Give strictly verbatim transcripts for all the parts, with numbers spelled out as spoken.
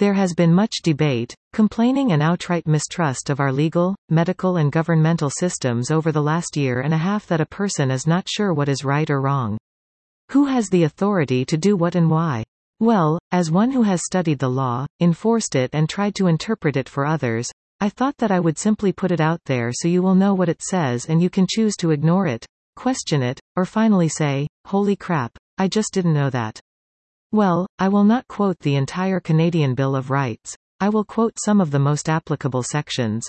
There has been much debate, complaining and outright mistrust of our legal, medical and governmental systems over the last year and a half that a person is not sure what is right or wrong. Who has the authority to do what and why? Well, as one who has studied the law, enforced it and tried to interpret it for others, I thought that I would simply put it out there so you will know what it says and you can choose to ignore it, question it, or finally say, holy crap, I just didn't know that. Well, I will not quote the entire Canadian Bill of Rights. I will quote some of the most applicable sections.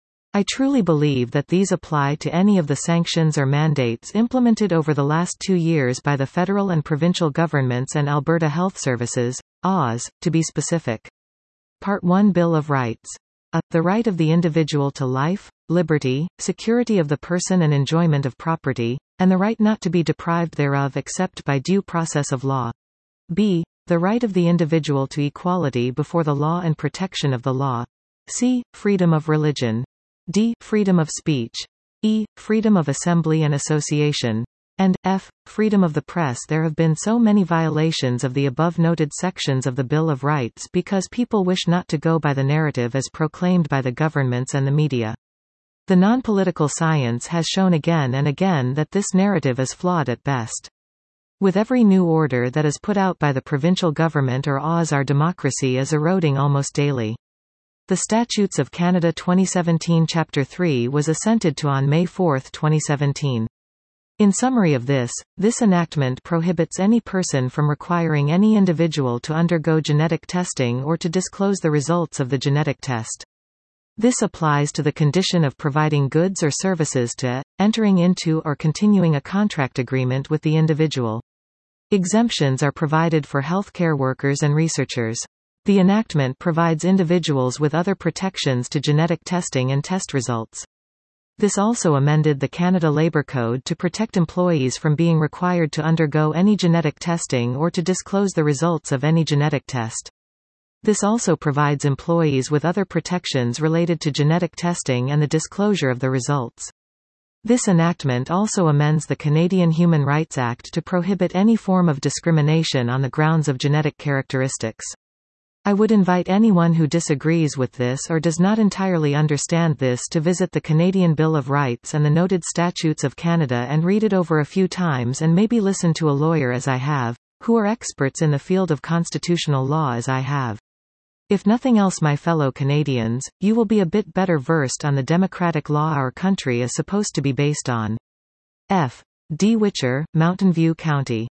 I truly believe that these apply to any of the sanctions or mandates implemented over the last two years by the federal and provincial governments and Alberta Health Services, A W S, to be specific. Part one Bill of Rights. A. The right of the individual to life, liberty, security of the person and enjoyment of property, and the right not to be deprived thereof except by due process of law. B. The right of the individual to equality before the law and protection of the law. C. Freedom of religion. D. Freedom of speech. E. Freedom of assembly and association. And F. Freedom of the press. There have been so many violations of the above-noted sections of the Bill of Rights because people wish not to go by the narrative as proclaimed by the governments and the media. The non-political science has shown again and again that this narrative is flawed at best. With every new order that is put out by the provincial government or A W S, our democracy is eroding almost daily. The Statutes of Canada twenty seventeen Chapter three was assented to on May fourth twenty seventeen. In summary of this, this enactment prohibits any person from requiring any individual to undergo genetic testing or to disclose the results of the genetic test. This applies to the condition of providing goods or services to, entering into or continuing a contract agreement with the individual. Exemptions are provided for healthcare workers and researchers. The enactment provides individuals with other protections to genetic testing and test results. This also amended the Canada Labour Code to protect employees from being required to undergo any genetic testing or to disclose the results of any genetic test. This also provides employees with other protections related to genetic testing and the disclosure of the results. This enactment also amends the Canadian Human Rights Act to prohibit any form of discrimination on the grounds of genetic characteristics. I would invite anyone who disagrees with this or does not entirely understand this to visit the Canadian Bill of Rights and the noted Statutes of Canada and read it over a few times and maybe listen to a lawyer as I have, who are experts in the field of constitutional law as I have. If nothing else, my fellow Canadians, you will be a bit better versed on the democratic law our country is supposed to be based on. F. D. Witcher, Mountain View County.